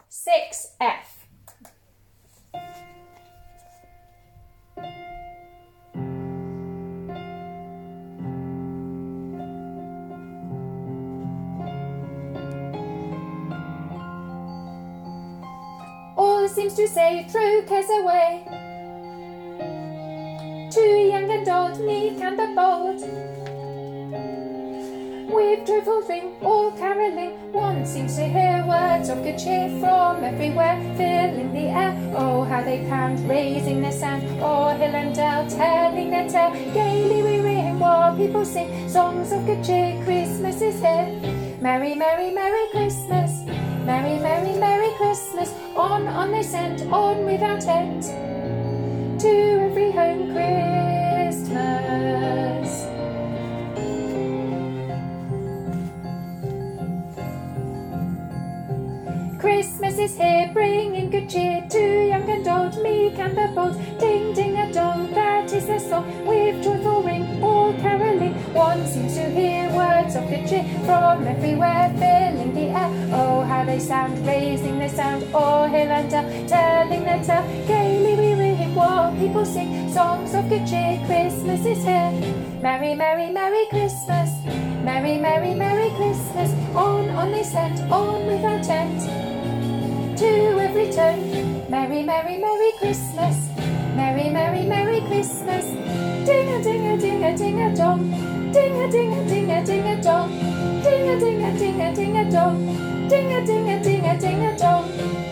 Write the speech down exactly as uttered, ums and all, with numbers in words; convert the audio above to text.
six F. All seems to say throw cares away. Too young and old, meek and the bold, with joyful ring, all caroling, one seems to hear words of good cheer from everywhere, filling the air. Oh, how they pound, raising their sound, o'er hill and dale, telling their tale. Gaily we ring while people sing songs of good cheer. Christmas is here. Merry, merry, merry Christmas. Merry, merry, merry Christmas. On, on they sent, on without end, to every home Christmas. Christmas is here, bringing good cheer to young and old, meek and the bold. Ding, ding a dong, that is their song, with joyful ring, all caroling. One seems to hear words of good cheer from everywhere, filling the air. Oh, how they sound, raising their sound, o'er hill and dale, telling their tale. Gaily we ring while people sing songs of good cheer. Christmas is here. Merry, merry, merry Christmas. Merry, merry, merry Christmas. On, on they sent, on without end, to every tone. Merry, merry, merry Christmas. Merry, merry, merry Christmas. Ding a ding a ding a ding a dong. Ding a ding a ding a ding a dong. Ding a ding a ding a ding a dong. Ding a ding a ding a ding a dong.